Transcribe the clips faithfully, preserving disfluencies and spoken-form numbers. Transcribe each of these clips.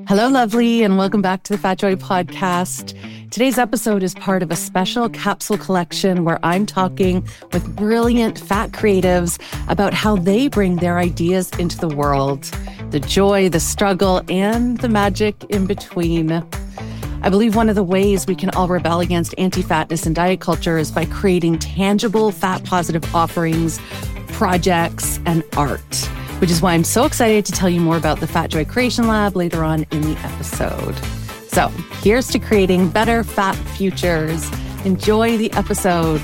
Hello, lovely, and welcome back to the Fat Joy podcast. Today's episode is part of a special capsule collection where I'm talking with brilliant fat creatives about how they bring their ideas into the world, the joy, the struggle, and the magic in between. I believe one of the ways we can all rebel against anti-fatness and diet culture is by creating tangible fat-positive offerings, projects, and art, which is why I'm so excited to tell you more about the Fat Joy Creation Lab later on in the episode. So here's to creating better fat futures. Enjoy the episode.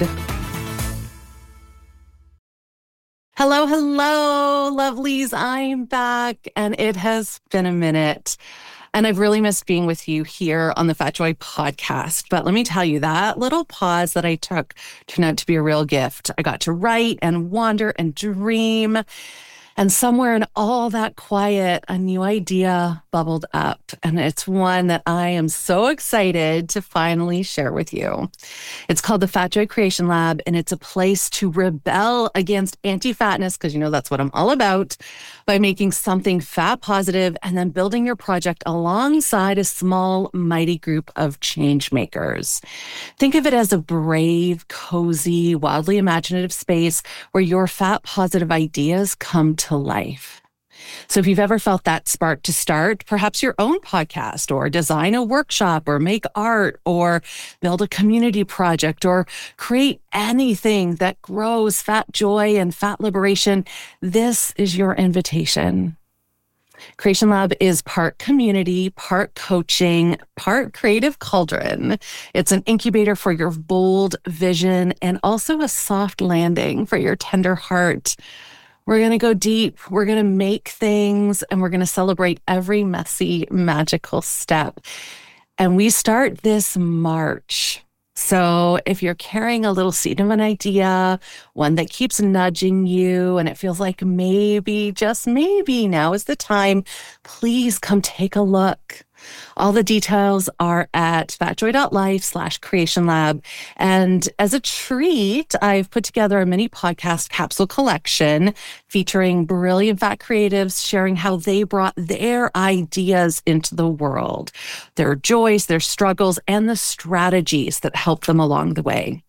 Hello, hello, lovelies. I'm back, and it has been a minute. And I've really missed being with you here on the Fat Joy podcast. But let me tell you, that little pause that I took turned out to be a real gift. I got to write and wander and dream. And somewhere in all that quiet, a new idea bubbled up. And it's one that I am so excited to finally share with you. It's called the Fat Joy Creation Lab, and it's a place to rebel against anti-fatness, because you know that's what I'm all about, by making something fat positive and then building your project alongside a small, mighty group of change makers. Think of it as a brave, cozy, wildly imaginative space where your fat positive ideas come to life. So if you've ever felt that spark to start perhaps your own podcast or design a workshop or make art or build a community project or create anything that grows fat joy and fat liberation, this is your invitation. Creation Lab is part community, part coaching, part creative cauldron. It's an incubator for your bold vision and also a soft landing for your tender heart. We're going to go deep, we're going to make things, and we're going to celebrate every messy, magical step. And we start this March. So if you're carrying a little seed of an idea, one that keeps nudging you, and it feels like maybe, just maybe, now is the time, please come take a look. All the details are at fatjoy.life slash creation lab. And as a treat, I've put together a mini podcast capsule collection featuring brilliant fat creatives sharing how they brought their ideas into the world, their joys, their struggles, and the strategies that helped them along the way.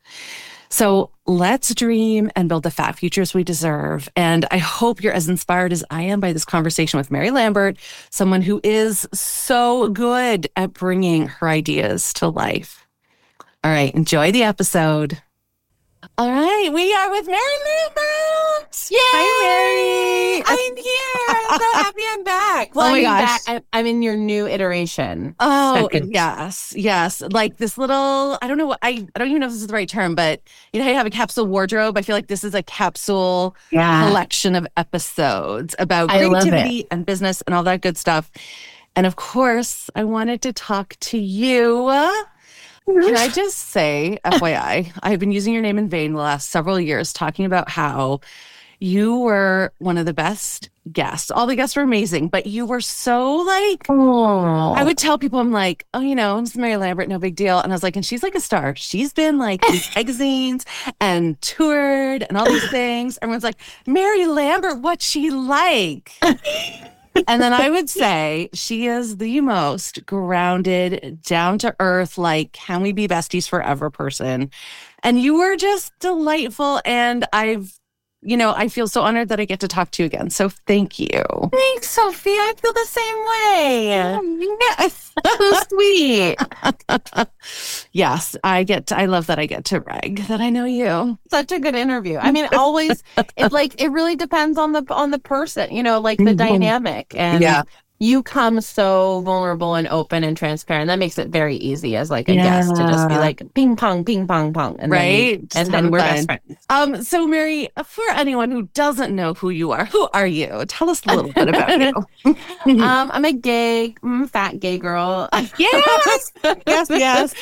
So let's dream and build the fat futures we deserve. And I hope you're as inspired as I am by this conversation with Mary Lambert, someone who is so good at bringing her ideas to life. All right, enjoy the episode. All right, we are with Mary Lambert. Yay! Hi, Mary. I'm here. I'm so happy I'm back. Well, Oh my I'm gosh. back. I'm in your new iteration. Oh, Second. yes, yes. Like this little, I don't know what, I, I don't even know if this is the right term, but you know how you have a capsule wardrobe? I feel like this is a capsule Yeah. collection of episodes about I love creativity and business and all that good stuff. And of course, I wanted to talk to you. Can I just say, F Y I, I've been using your name in vain the last several years, talking about how you were one of the best guests. All the guests were amazing, but you were so like, Oh. I would tell people, I'm like, oh, you know, it's Mary Lambert, no big deal. And I was like, and she's like a star. She's been like in magazines and toured and all these things. Everyone's like, Mary Lambert, what's she like? And then I would say she is the most grounded, down to earth, like, can we be besties forever person. And you were just delightful. And I've, you know, I feel so honored that I get to talk to you again. So thank you. Thanks, Sophie. I feel the same way. Yes. So sweet. Yes, I get to, I love that I get to brag that I know you. Such a good interview. I mean, always, it like, it really depends on the, on the person, you know, like the Mhm. dynamic. And Yeah. you come so vulnerable and open and transparent. That makes it very easy as like a Yeah. guest to just be like ping pong, ping pong, pong. And Right? Then, Just and have then we're fun. best friends. Um, so Mary, for anyone who doesn't know who you are, who are you? Tell us a little bit about you. um, I'm a gay, mm, fat gay girl. Yes, yes, yes.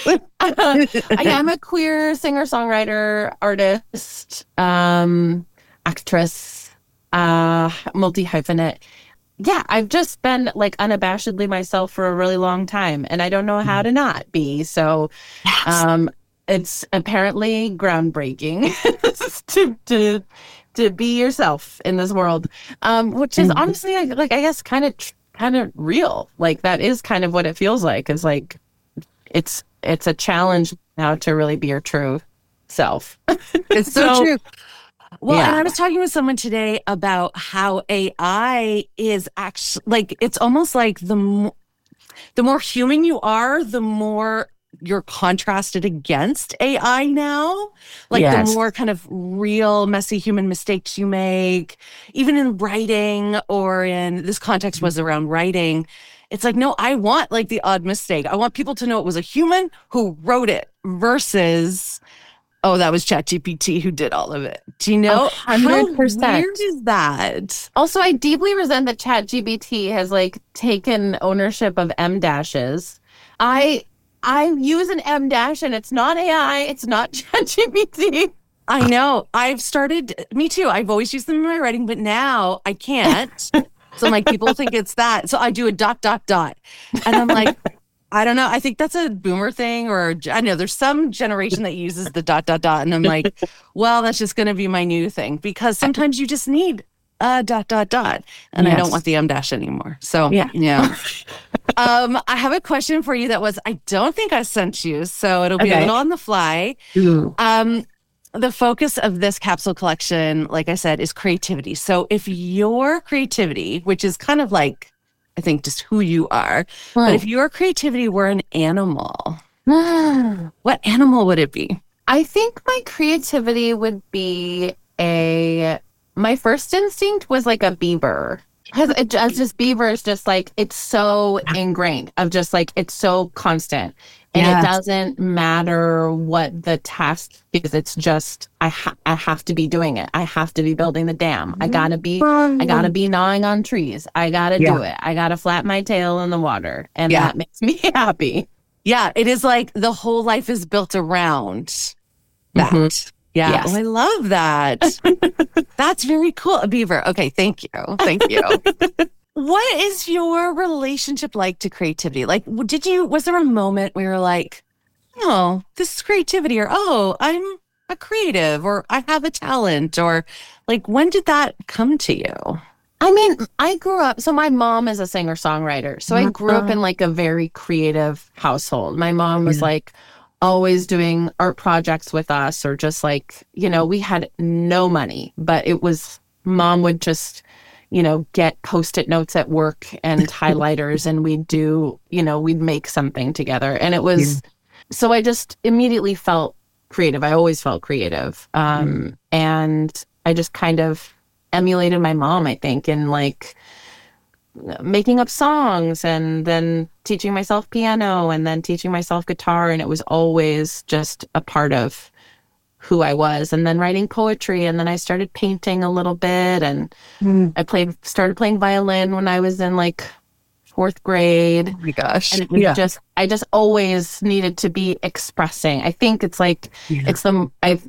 I am a queer singer, songwriter, artist, um, actress, uh, multi hyphenate. Yeah, I've just been like unabashedly myself for a really long time, and I don't know how to not be. So, Yes. um, it's apparently groundbreaking to to to be yourself in this world, um, which is Mhm. honestly like, like I guess kind of. Tr- kind of real. Like that is kind of what it feels like. Is like it's it's a challenge now to really be your true self. It's so, so true. Well, yeah. and I was talking with someone today about how A I is actually like, it's almost like the more, the more human you are, the more you're contrasted against A I now. Like yes. the more kind of real, messy human mistakes you make, even in writing or in this context was around writing. It's like, no, I want like the odd mistake. I want people to know it was a human who wrote it versus, oh, that was ChatGPT who did all of it. Do you know? one hundred percent. How weird is that? Also, I deeply resent that ChatGPT has like taken ownership of M dashes. I I use an M dash and it's not A I. It's not ChatGPT. I know. I've started, me too. I've always used them in my writing, but now I can't. So I'm like, people think it's that. So I do a dot, dot, dot. And I'm like, I don't know. I think that's a boomer thing, or I know there's some generation that uses the dot, dot, dot. And I'm like, well, that's just going to be my new thing, because sometimes you just need a dot, dot, dot. And yes. I don't want the M dash anymore. So, yeah. yeah. um, I have a question for you that was, I don't think I sent you, so it'll be okay. a little on the fly. Ooh. Um, the focus of this capsule collection, like I said, is creativity. So if your creativity, which is kind of like, I think just who you are, right. but if your creativity were an animal, what animal would it be? I think my creativity would be a, my first instinct was like a beaver. Because it just, just beaver is just like, it's so ingrained of just like, it's so constant. And yes. it doesn't matter what the task is. It's just, I, ha- I have to be doing it. I have to be building the dam. I gotta be, I gotta be gnawing on trees. I gotta yeah. do it. I gotta flap my tail in the water. And yeah. that makes me happy. Yeah, it is like the whole life is built around that. Mm-hmm. Yeah. Yes. Oh, I love that. That's very cool. A beaver. Okay. Thank you. Thank you. What is your relationship like to creativity? Like, did you, was there a moment where you're like, oh, this is creativity, or, oh, I'm a creative, or I have a talent, or like, when did that come to you? I mean, I grew up, so my mom is a singer-songwriter. So I grew up in like a very creative household. My mom was yeah. like, always doing art projects with us, or just like, you know, we had no money, but it was, mom would just, you know, get Post-it notes at work and highlighters, and we'd do, you know, we'd make something together. And it was, yeah. so I just immediately felt creative. I always felt creative. Um, mm. And I just kind of emulated my mom, I think, in like making up songs, and then teaching myself piano, and then teaching myself guitar. And it was always just a part of who I was. And then writing poetry, and then I started painting a little bit, and mm. I played started playing violin when I was in like fourth grade. Oh my gosh. And it was yeah. just I just always needed to be expressing. I think it's like yeah. it's some I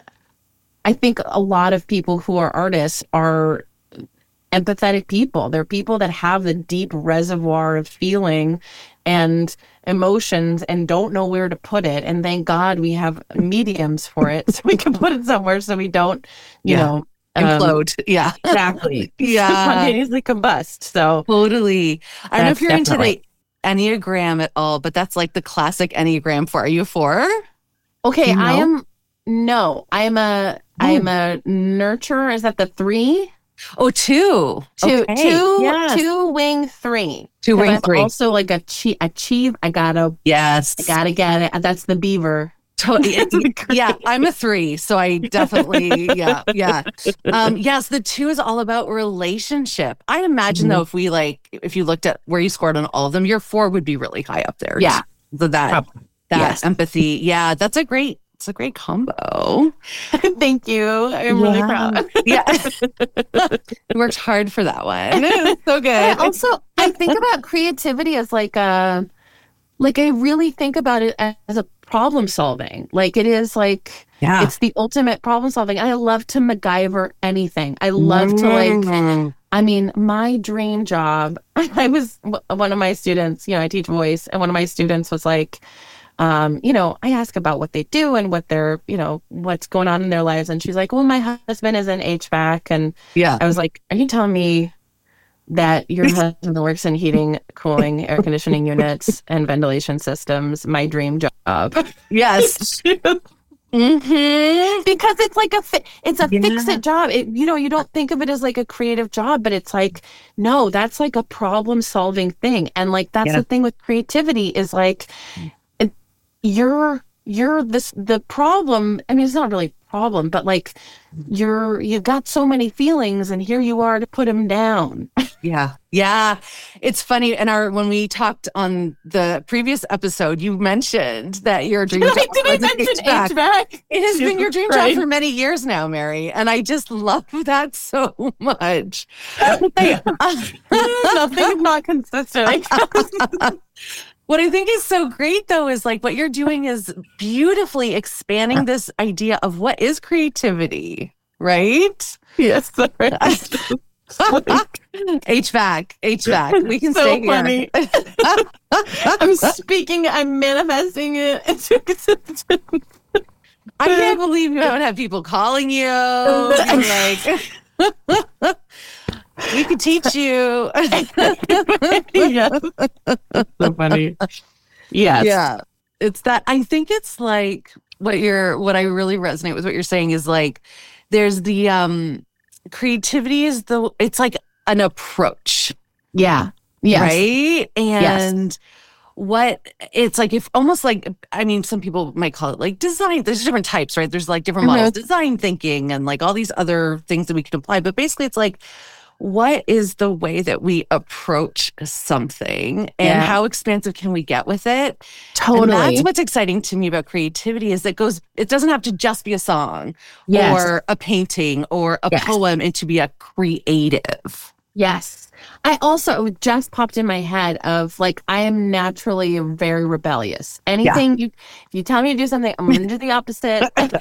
I think a lot of people who are artists are empathetic people. They're people that have the deep reservoir of feeling and emotions and don't know where to put it. And thank God we have mediums for it, so we can put it somewhere so we don't, you yeah. know, implode. Um, yeah, exactly. yeah, spontaneously combust. So totally. I don't know if you're definitely. into the Enneagram at all, but that's like the classic Enneagram four. Are you a four? Okay, you know? I am. No, I am a. I am a nurturer. Is that the three? Oh, two. Two, okay. two, yes. two wing three. Two wing three. Also like achieve, achieve. I gotta, yes. I gotta get it. That's the beaver. Totally. Yeah, I'm a three. So I definitely, yeah, yeah. Um, yes, the two is all about relationship. I imagine mm-hmm. though, if we like, if you looked at where you scored on all of them, your four would be really high up there. Yeah. So that, Probably. that yes. empathy. Yeah, that's a great, it's a great combo. Thank you. I'm yeah. really proud. Yeah. You worked hard for that one. So good. I also, I think about creativity as like a, like I really think about it as a problem solving. Like it is like, yeah. it's the ultimate problem solving. I love to MacGyver anything. I love mm-hmm. to like, I mean, my dream job, I was, one of my students, you know, I teach voice, and one of my students was like, Um, you know, I ask about what they do and what they're, you know, what's going on in their lives. And she's like, well, my husband is in H V A C. And yeah. I was like, are you telling me that your husband works in heating, cooling, air conditioning units, and ventilation systems. My dream job. Yes. Mm-hmm. Because it's like a fi- it's a Yeah. fix-it job. It, you know, you don't think of it as like a creative job, but it's like, no, that's like a problem-solving thing. And like that's Yeah. the thing with creativity is like it, you're you're this the problem. I mean, it's not really a problem, but like you're you got so many feelings, and here you are to put them down. Yeah. Yeah. It's funny. And our when we talked on the previous episode, you mentioned that your dream Did job I, did I was mention H V A C. H V A C? It has been your dream Right. job for many years now, Mary. And I just love that so much. Hey, Nothing is not consistent. what I think is so great, though, is like what you're doing is beautifully expanding this idea of what is creativity, right? Yes, right. H V A C, H V A C. We can So stay funny. here. I'm speaking, I'm manifesting it into existence. I can't believe you haven't had people calling you. Like, we could teach you. Yes. So funny. Yes. Yeah. It's that I think it's like what you're what I really resonate with what you're saying is like there's the um creativity is the it's like an approach. Yeah. Yes. Right? And Yes. what it's like if almost like I mean some people might call it like design, there's different types, right? There's like different Mhm. models, design thinking and like all these other things that we can apply, but basically it's like what is the way that we approach something and Yeah. how expansive can we get with it? Totally. And that's what's exciting to me about creativity is it goes it doesn't have to just be a song Yes. or a painting or a Yes. poem and to be a creative. Yes. I also it just popped in my head of like I am naturally very rebellious. Anything you if you tell me to do something, I'm gonna do the opposite.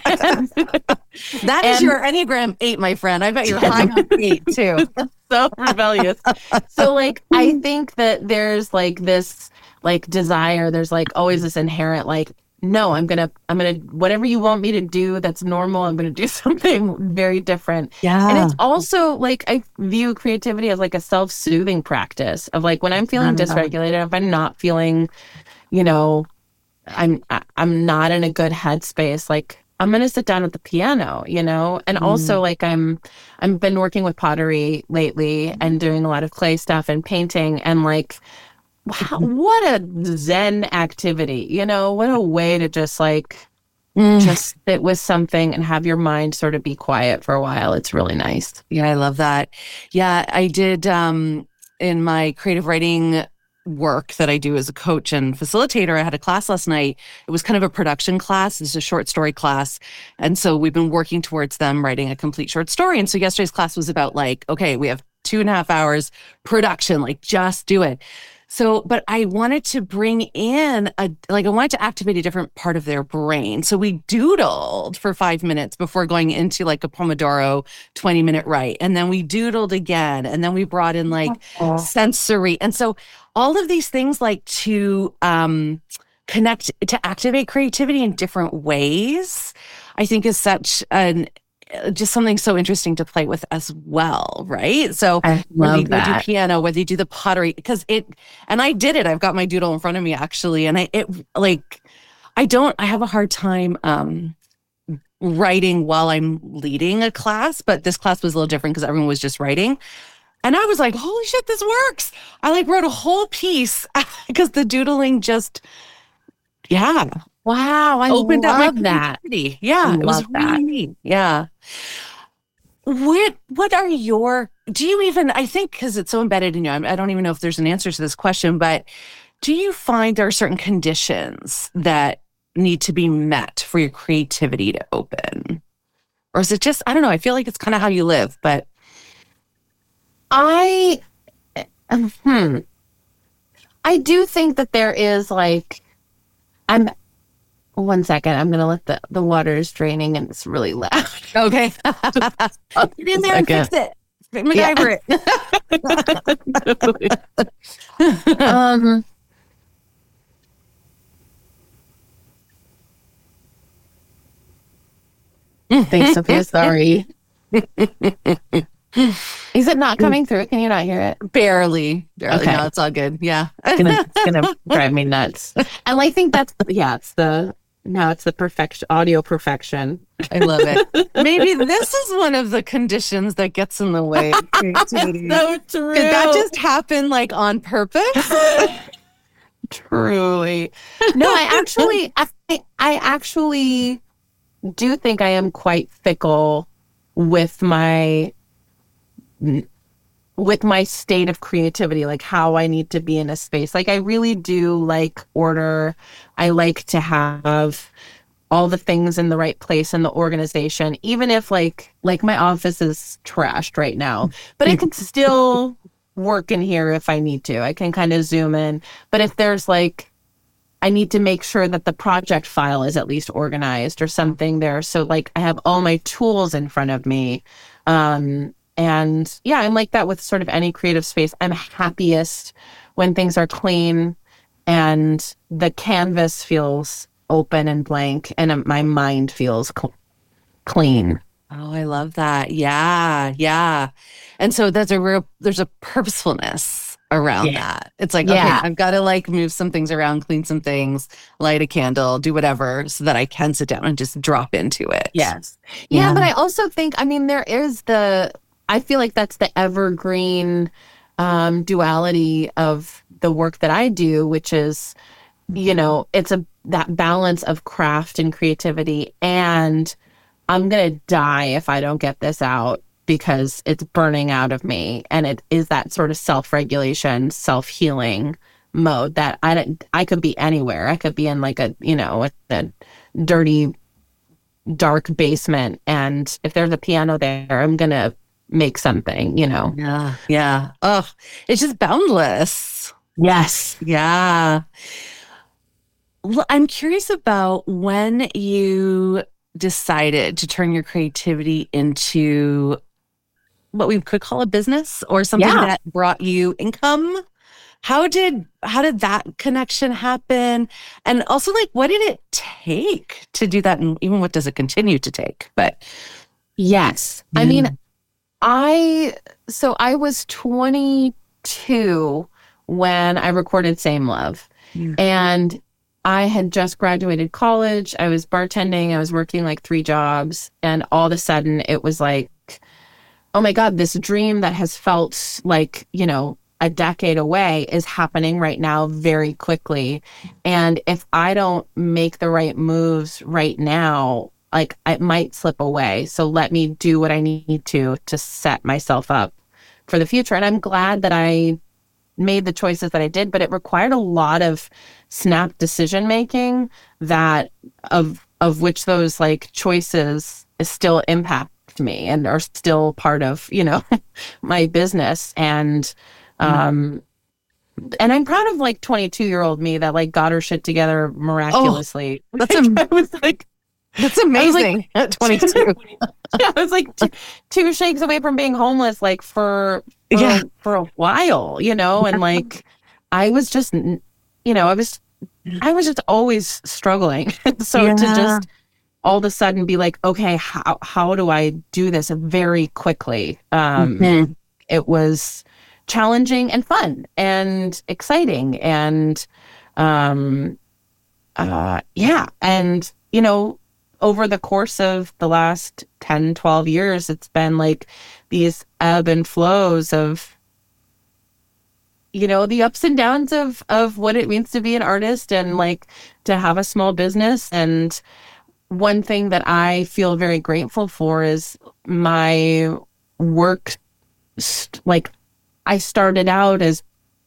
That is And- your Enneagram eight, my friend. I bet you're high on eight too. So rebellious. So like I think that there's like this like desire, there's like always this inherent like, no, I'm gonna I'm gonna whatever you want me to do that's normal, I'm gonna do something very different. Yeah. And it's also like I view creativity as like a self-soothing practice of like when I'm feeling Yeah. dysregulated, if I'm not feeling, you know, I'm I- I'm not in a good headspace, like I'm gonna sit down at the piano, you know? And also like I'm I've been working with pottery lately and doing a lot of clay stuff and painting and like wow, what a zen activity, you know? What a way to just like Mm. just sit with something and have your mind sort of be quiet for a while. It's really nice. Yeah, I love that. Yeah, I did um in my creative writing work that I do as a coach and facilitator. I had a class last night. It was kind of a production class. It's a short story class. And so we've been working towards them writing a complete short story. And so yesterday's class was about like, okay, we have two and a half hours production, like just do it. So, but I wanted to bring in a, like, I wanted to activate a different part of their brain. So we doodled for five minutes before going into like a Pomodoro twenty minute write. And then we doodled again. And then we brought in like sensory. And so all of these things like to um, connect, to activate creativity in different ways, I think is such an, just something so interesting to play with as well, right? So I whether love you go do that. piano, whether you do the pottery, because it, and I did it. I've got my doodle in front of me actually, and I it like, I don't. I have a hard time um, writing while I'm leading a class, but this class was a little different because everyone was just writing. And I was like, holy shit, this works. I like wrote a whole piece because the doodling just, yeah, Wow, I opened love up my that. creativity. Yeah, I it was love that. really neat. Yeah. What what are your, do you even, I think because it's so embedded in you, I I don't even know if there's an answer to this question, but do you find there are certain conditions that need to be met for your creativity to open? Or is it just, I don't know, I feel like it's kind of how you live, but I, um, hmm. I do think that there is like, I'm, one second, I'm going to let the, the water is draining and it's really loud. okay. Get in there and fix it. MacGyver it. um, Thanks, Sophia. Sorry. Is it not coming through? Can you not hear it? Barely. Barely. Okay. No, it's all good. Yeah. It's gonna, it's gonna drive me nuts. And I think that's, yeah, it's the, no, it's the perfection, audio perfection. I love it. Maybe this is one of the conditions that gets in the way of creativity. So true. Did that just happen like on purpose? Truly. No, I actually, I, I actually do think I am quite fickle with my, with my state of creativity, like how I need to be in a space. Like I really do like order. I like to have all the things in the right place in the organization, even if like, like my office is trashed right now, but I can still work in here if I need to. I can kind of zoom in. But if there's like, I need to make sure that the project file is at least organized or something there. So like I have all my tools in front of me. Um, and yeah, I'm like that with sort of any creative space. I'm happiest when things are clean and the canvas feels open and blank and my mind feels cl- clean. Oh, I love that. Yeah. Yeah. And so there's a real, there's a purposefulness around Yeah. that. It's like, Yeah. okay, I've got to like move some things around, clean some things, light a candle, do whatever so that I can sit down and just drop into it. Yes. Yeah, Yeah. but I also think, I mean, there is the, I feel like that's the evergreen um, duality of the work that I do, which is, you know, it's a that balance of craft and creativity, and I'm going to die if I don't get this out because it's burning out of me. And it is that sort of self-regulation, self-healing mode that I don't, I could be anywhere. I could be in like a, you know, a, a dirty, dark basement. And if there's a piano there, I'm going to make something, you know? Yeah. Yeah. Oh, it's just boundless. Yes. Yeah. Well, I'm curious about when you decided to turn your creativity into what we could call a business or something Yeah. that brought you income. How did how did that connection happen? And also, like, what did it take to do that? And even what does it continue to take? But Yes. I Yeah. mean, I, so I was twenty-two when I recorded Same Love. Yeah. And I had just graduated college. I was bartending. I was working like three jobs. And all of a sudden it was like, oh my God, this dream that has felt like, you know, a decade away is happening right now very quickly. And if I don't make the right moves right now, like it might slip away. So let me do what I need to to set myself up for the future. And I'm glad that I made the choices that I did, but it required a lot of snap decision making that of of which those like choices still impact me and are still part of, you know, my business. And um and I'm proud of like twenty-two year old me that like got her shit together miraculously. that's Like, am- I was like That's amazing. At twenty-two. I was like t- two shakes away from being homeless, like for for, Yeah. for a while, you know, and like I was just, you know, I was I was just always struggling. So to Yeah. just all of a sudden be like, okay, how how do I do this very quickly? Um, Mhm. It was challenging and fun and exciting and um, uh, yeah, and you know. Over the course of the last ten, twelve years, it's been like these ebb and flows of, you know, the ups and downs of, of what it means to be an artist and like to have a small business. And one thing that I feel very grateful for is my work. St- like I started out as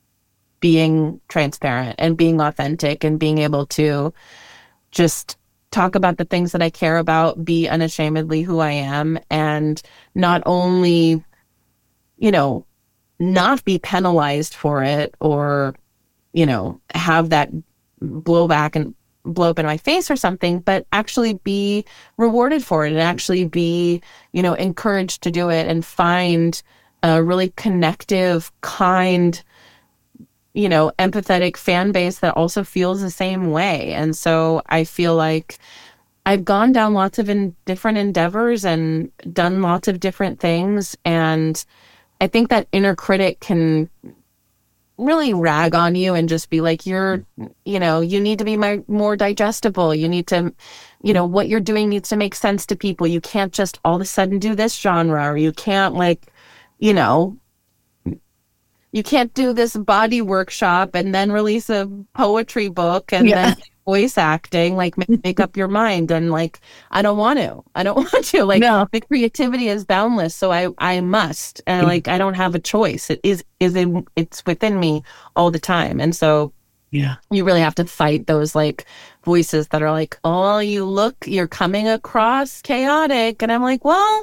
being transparent and being authentic and being able to just talk about the things that I care about, be unashamedly who I am, and not only, you know, not be penalized for it or, you know, have that blow back and blow up in my face or something, but actually be rewarded for it and actually be, you know, encouraged to do it and find a really connective, kind, you know, empathetic fan base that also feels the same way. And so I feel like I've gone down lots of in different endeavors and done lots of different things. And I think that inner critic can really rag on you and just be like, you're, you know, you need to be my, more digestible. You need to, you know, what you're doing needs to make sense to people. You can't just all of a sudden do this genre, or you can't like, you know, you can't do this body workshop and then release a poetry book and yeah. then voice acting, like make up your mind. And like, I don't want to, I don't want to, like no. the creativity is boundless. So I, I must, and like, I don't have a choice. It is, is in, it's within me all the time. And so yeah, you really have to fight those like voices that are like, oh, you look, you're coming across chaotic. And I'm like, well,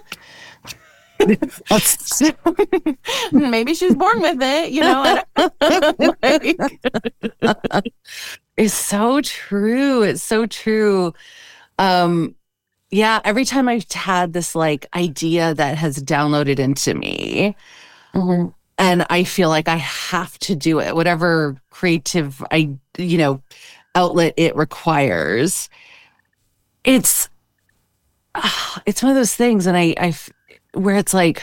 maybe she's born with it, you know. Like, it's so true. It's so true. Um, yeah, every time I've had this like idea that has downloaded into me, mm-hmm. and I feel like I have to do it, whatever creative I, you know, outlet it requires. It's, uh, it's one of those things, and I, I, where it's like,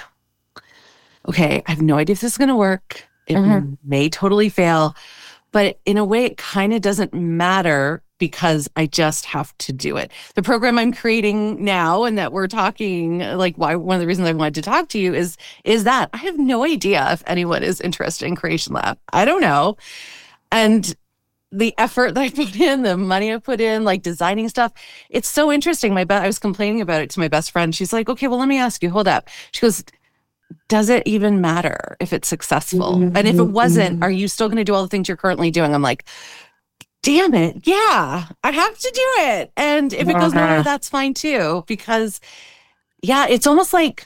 okay, I have no idea if this is going to work. It mm-hmm. may totally fail. But in a way, it kind of doesn't matter because I just have to do it. The program I'm creating now and that we're talking, like why one of the reasons I wanted to talk to you is, is that I have no idea if anyone is interested in Creation Lab. I don't know. And the effort that I put in, the money I put in, like designing stuff, it's so interesting. My be- I was complaining about it to my best friend. She's like, okay, well, let me ask you, hold up. She goes, does it even matter if it's successful? Mm-hmm. And if it wasn't, are you still going to do all the things you're currently doing? I'm like, damn it. Yeah, I have to do it. And if it goes nowhere, that's fine too. Because yeah, it's almost like,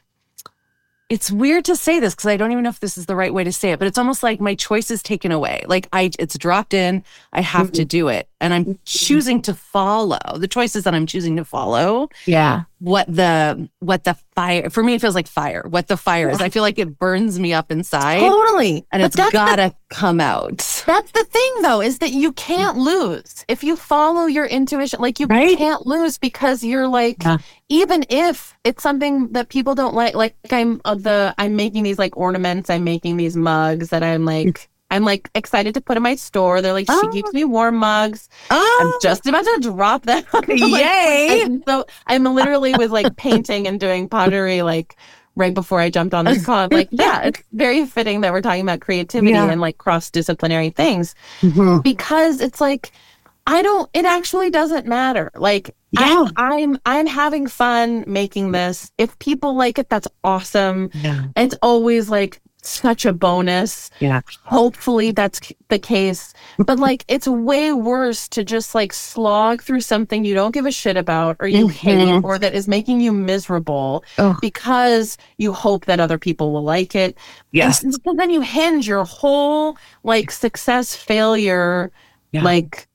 it's weird to say this because I don't even know if this is the right way to say it, but it's almost like my choice is taken away. Like I, it's dropped in, I have mm-hmm. to do it. And I'm choosing to follow. The choice is that I'm choosing to follow. Yeah. What the, what the fire, for me, it feels like fire. What the fire is. I feel like it burns me up inside. Totally. And but it's gotta the, come out. That's the thing though, is that you can't lose. If you follow your intuition, like you right? can't lose because you're like, yeah. even if it's something that people don't like, like I'm uh, the, I'm making these like ornaments, I'm making these mugs that I'm like, I'm like excited to put in my store. They're like, oh. she keeps me warm mugs. Oh. I'm just about to drop them. like, Yay. And so I'm literally with like painting and doing pottery, like right before I jumped on this call. I'm like, yeah, it's very fitting that we're talking about creativity yeah. and like cross-disciplinary things mm-hmm. because it's like, I don't, it actually doesn't matter. Like yeah. I, I'm, I'm having fun making this. If people like it, that's awesome. Yeah. It's always like, such a bonus. Yeah. Hopefully that's the case. But like, it's way worse to just like slog through something you don't give a shit about or you mm-hmm. hate or that is making you miserable oh. because you hope that other people will like it. Yes. And so then you hinge your whole like success failure, yeah. like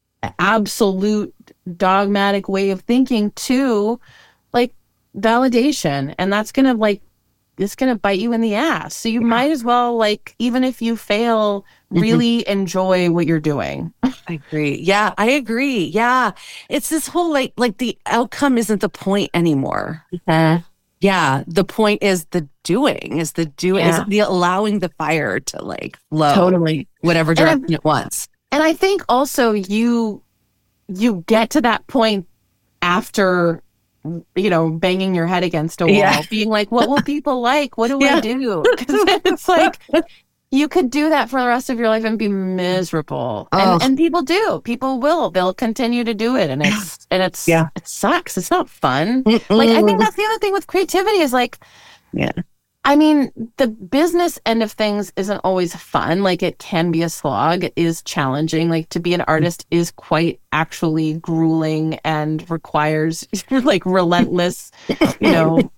absolute dogmatic way of thinking to like validation. And that's going to like, it's going to bite you in the ass. So you yeah. might as well, like, even if you fail, really mm-hmm. enjoy what you're doing. I agree. Yeah, I agree. Yeah. It's this whole, like, like the outcome isn't the point anymore. Uh, yeah. The point is the doing, is the doing, yeah. is the allowing the fire to, like, flow. Totally. Whatever direction it wants. And I think also you, you get to that point after, you know, banging your head against a wall, yeah. being like, what will people like? What do yeah. I do? Because it's like, you could do that for the rest of your life and be miserable. Oh. And, and people do. People will. They'll continue to do it. And it's, and it's, yeah. it sucks. It's not fun. Mm-mm. Like, I think that's the other thing with creativity is like, yeah. I mean, the business end of things isn't always fun. Like, it can be a slog. It is challenging. Like, to be an artist is quite actually grueling and requires like relentless, you know,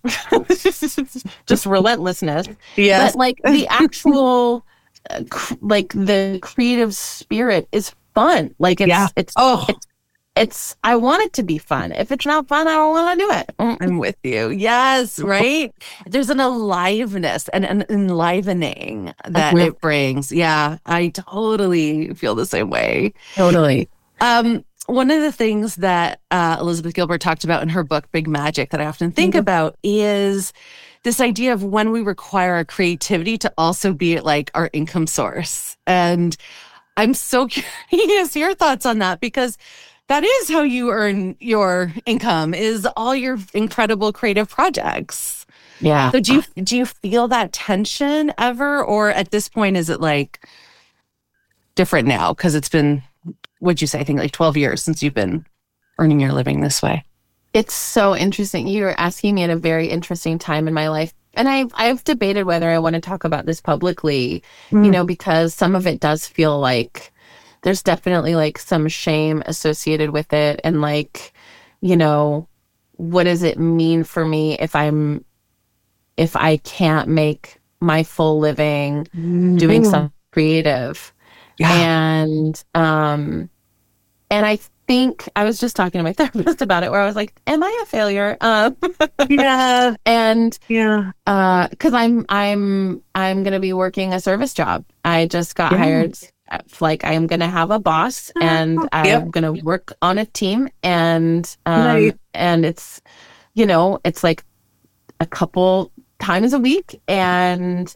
just relentlessness. Yes. But like the actual, uh, cr- like the creative spirit is fun. Like, it's, yeah. it's, oh. it's, It's, I want it to be fun. If it's not fun, I don't want to do it. I'm with you. Yes, right? There's an aliveness and an enlivening that it brings. Yeah, I totally feel the same way. Totally. Um, one of the things that uh, Elizabeth Gilbert talked about in her book, Big Magic, that I often think mm-hmm. about is this idea of when we require our creativity to also be like our income source. And I'm so curious your thoughts on that, because that is how you earn your income, is all your incredible creative projects. Yeah. So do you do you feel that tension ever, or at this point is it like different now because it's been, what'd you say, I think like twelve years since you've been earning your living this way? It's so interesting. You're asking me at a very interesting time in my life. And I've, I've debated whether I want to talk about this publicly, mm. you know, because some of it does feel like there's definitely like some shame associated with it. And like, you know, what does it mean for me if I'm, if I can't make my full living mm. doing something creative? Yeah. And, um, and I think I was just talking to my therapist about it, where I was like, am I a failure? Um, yeah. And, yeah. uh, cause I'm, I'm, I'm going to be working a service job. I just got yeah. hired. Like I am going to have a boss and I'm yep. going to work on a team, and, um, right. and it's, you know, it's like a couple times a week. And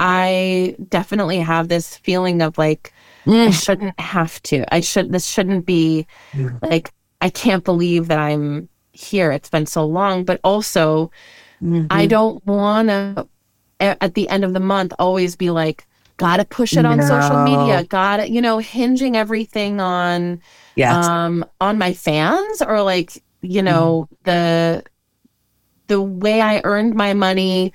I definitely have this feeling of like, Mm. I shouldn't have to. I should, this shouldn't be mm. like, I can't believe that I'm here. It's been so long, but also mm-hmm. I don't want to, at the end of the month, always be like, gotta push it on no. social media. Gotta, you know, hinging everything on, yes. um, on my fans, or like, you know, mm. the, the way I earned my money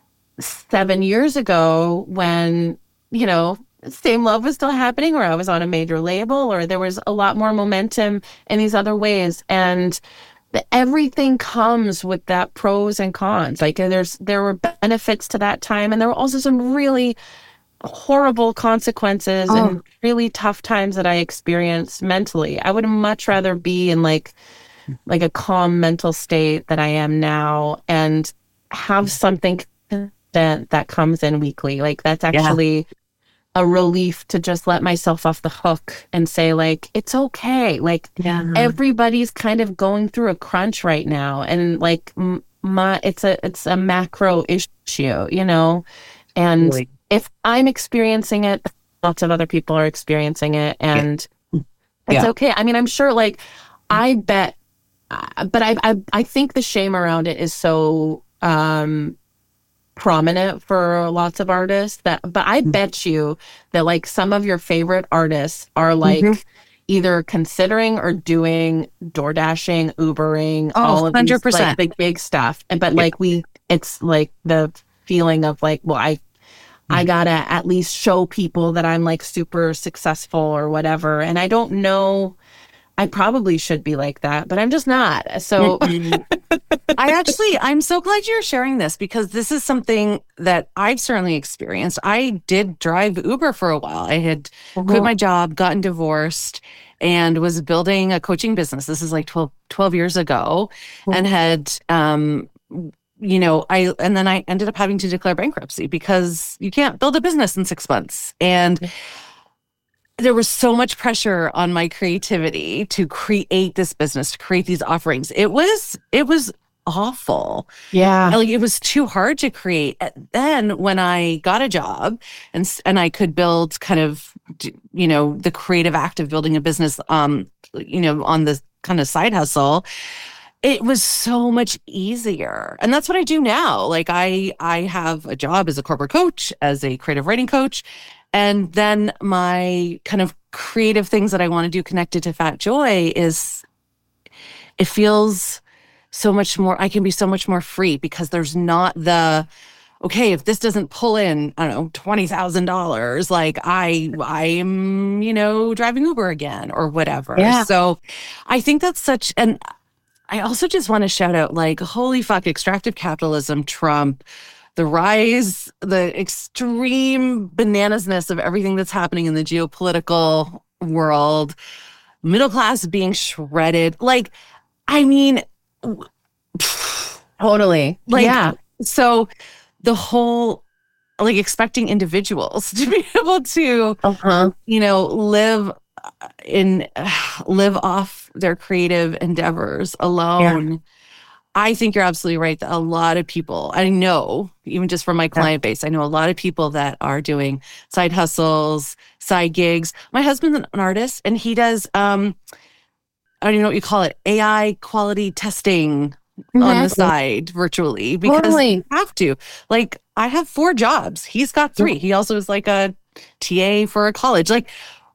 seven years ago when, you know, Same Love was still happening, or I was on a major label, or there was a lot more momentum in these other ways. And the, everything comes with that pros and cons. Like there's, there were benefits to that time, and there were also some really horrible consequences oh. and really tough times that I experienced mentally. I would much rather be in like, like a calm mental state that I am now, and have something that, that comes in weekly. Like that's actually... Yeah. a relief to just let myself off the hook and say like, it's okay. Like yeah. everybody's kind of going through a crunch right now. And like m- my, it's a, it's a macro issue, you know? And really? If I'm experiencing it, lots of other people are experiencing it, and yeah. it's yeah. okay. I mean, I'm sure like, I bet, uh, but I, I, I think the shame around it is so, um, prominent for lots of artists that, but I mm-hmm. bet you that like some of your favorite artists are like mm-hmm. either considering or doing door dashing, Ubering, oh, all of one hundred percent. These like big, big stuff. And, but like we, it's like the feeling of like, well, I, mm-hmm. I gotta at least show people that I'm like super successful or whatever. And I don't know, I probably should be like that, but I'm just not. So I actually, I'm so glad you're sharing this, because this is something that I've certainly experienced. I did drive Uber for a while. I had mm-hmm. quit my job, gotten divorced, and was building a coaching business. This is like twelve, twelve years ago, mm-hmm. and had, um, you know, I, and then I ended up having to declare bankruptcy because you can't build a business in six months. And there was so much pressure on my creativity to create this business, to create these offerings. It was, it was awful. Yeah. Like it was too hard to create. And then when I got a job and, and I could build kind of, you know, the creative act of building a business, um, you know, on the kind of side hustle, it was so much easier. And that's what I do now. Like I, I have a job as a corporate coach, as a creative writing coach. And then my kind of creative things that I want to do connected to Fat Joy is, it feels so much more, I can be so much more free, because there's not the, okay, if this doesn't pull in, I don't know, twenty thousand dollars, like I, I'm, you know, driving Uber again or whatever. Yeah. So I think that's such, and I also just want to shout out, like, holy fuck, extractive capitalism, Trump, the rise, the extreme bananasness of everything that's happening in the geopolitical world, middle class being shredded. Like, I mean, totally. Like, yeah. So the whole, like, expecting individuals to be able to, uh-huh. you know, live in uh, live off their creative endeavors alone. Yeah. I think you're absolutely right that a lot of people, I know, even just from my client base, I know a lot of people that are doing side hustles, side gigs. My husband's an artist and he does, um, I don't even know what you call it, A I quality testing mm-hmm. on the side virtually because totally. You have to. Like, I have four jobs. He's got three. He also is like a T A for a college. Like,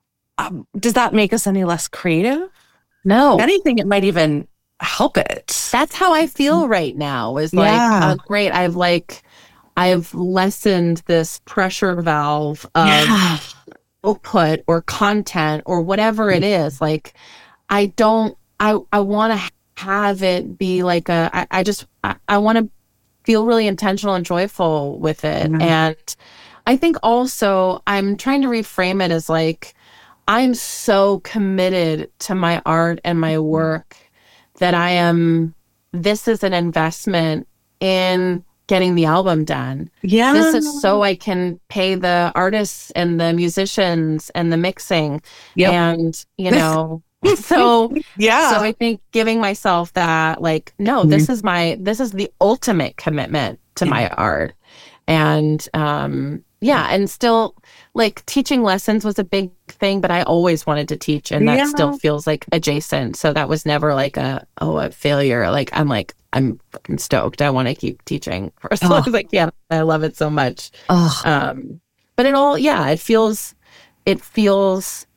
um, does that make us any less creative? No. If anything, it might even help it. That's how I feel right now is like, yeah. oh, great. I've like, I've lessened this pressure valve of yeah. output or content or whatever it is. Like, I don't, I, I want to have it be like a, I, I just, I, I want to feel really intentional and joyful with it. Mm-hmm. And I think also I'm trying to reframe it as like, I'm so committed to my art and my work that I am, this is an investment in getting the album done. Yeah. This is so I can pay the artists and the musicians and the mixing. Yep. And, you know, so, yeah. So I think giving myself that, like, no, mm-hmm. this is my, this is the ultimate commitment to yeah. my art. And, um, yeah, and still, like, teaching lessons was a big thing, but I always wanted to teach, and that yeah. still feels like adjacent. So that was never like a, oh, a failure. Like, I'm like, I'm fucking stoked. I want to keep teaching for as long as I can. I love it so much. Oh. Um, but it all, yeah, it feels, it feels,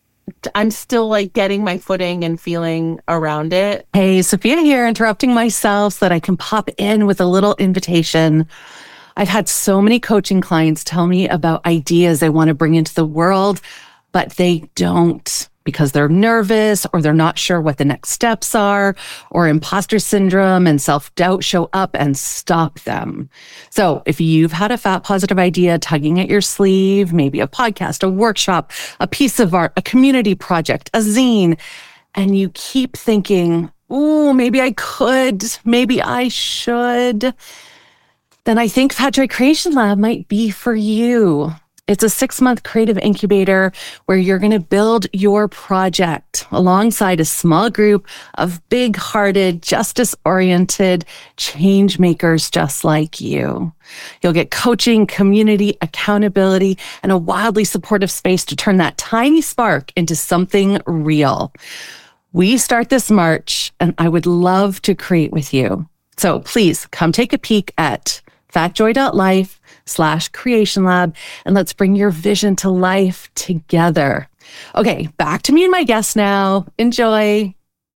I'm still like getting my footing and feeling around it. Hey, Sophia here, interrupting myself so that I can pop in with a little invitation. I've had so many coaching clients tell me about ideas they want to bring into the world, but they don't because they're nervous or they're not sure what the next steps are, or imposter syndrome and self-doubt show up and stop them. So if you've had a fat positive idea tugging at your sleeve, maybe a podcast, a workshop, a piece of art, a community project, a zine, and you keep thinking, oh, maybe I could, maybe I should, then I think Fat Joy Creation Lab might be for you. It's a six-month creative incubator where you're going to build your project alongside a small group of big-hearted, justice-oriented change makers just like you. You'll get coaching, community, accountability, and a wildly supportive space to turn that tiny spark into something real. We start this March, and I would love to create with you. So please come take a peek at fatjoy.life slash creation lab, and let's bring your vision to life together. Okay, back to me and my guest now. Enjoy.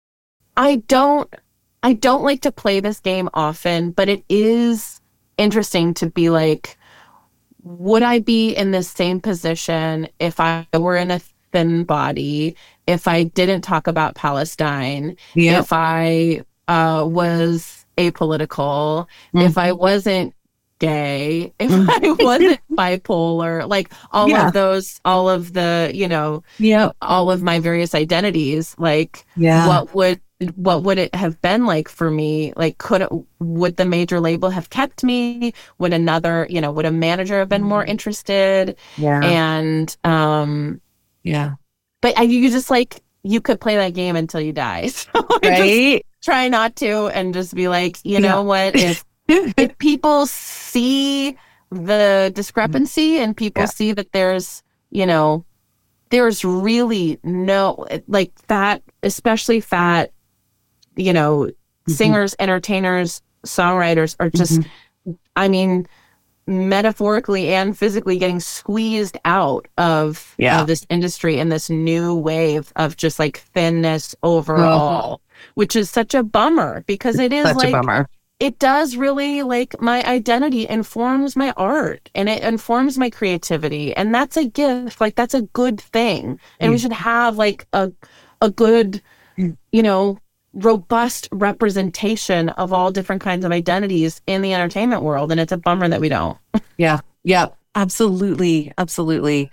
I don't, I don't like to play this game often, but it is interesting to be like, would I be in the same position if I were in a thin body, if I didn't talk about Palestine, yep. if I uh, was apolitical, mm-hmm. if I wasn't gay, if I wasn't bipolar, like all yeah. of those, all of the, you know, yeah, all of my various identities, like yeah. what would, what would it have been like for me? Like, could it, would the major label have kept me? Would another, you know, would a manager have been more interested? Yeah. And, um, yeah, but I, you just like, you could play that game until you die. So right. Try not to, and just be like, you know yeah. what, if, if people see the discrepancy and people yeah. see that there's, you know, there's really no, like fat, especially fat, you know, mm-hmm. singers, entertainers, songwriters are just, mm-hmm. I mean, metaphorically and physically getting squeezed out of, yeah. of this industry and this new wave of just like thinness overall, oh. which is such a bummer because it is such like, a bummer. It does really, like, my identity informs my art and it informs my creativity. And that's a gift. Like, that's a good thing. And mm. we should have, like, a a good, mm. you know, robust representation of all different kinds of identities in the entertainment world. And it's a bummer that we don't. Yeah. Yeah. Absolutely. Absolutely.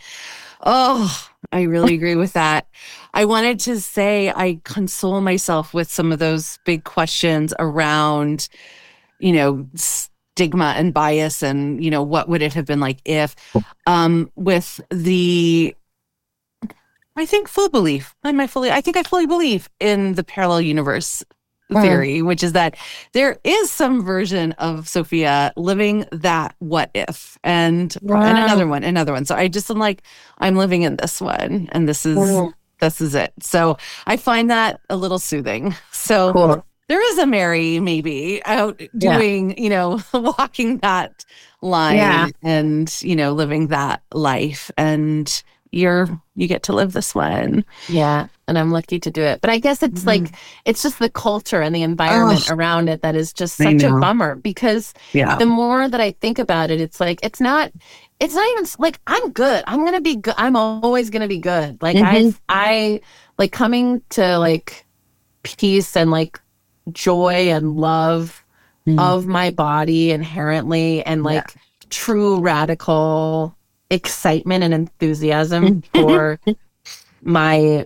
Oh, I really agree with that. I wanted to say I console myself with some of those big questions around, you know, stigma and bias and, you know, what would it have been like if, um, with the I think full belief. I might fully. I think I fully believe in the parallel universe theory, mm. which is that there is some version of Sophia living that what if, and wow. and another one, another one. So I just am like, I'm living in this one, and this is mm. this is it. So I find that a little soothing. So cool. There is a Mary maybe out doing, yeah. you know, walking that line yeah. and you know, living that life, and you're you get to live this one. Yeah. And I'm lucky to do it. But I guess it's mm-hmm. like, it's just the culture and the environment oh, around it that is just such a bummer, because yeah. the more that I think about it, it's like, it's not, it's not even like, I'm good. I'm going to be good. I'm always going to be good. Like mm-hmm. I, I like coming to like peace and like joy and love mm-hmm. of my body inherently, and like yeah. true radical excitement and enthusiasm for my,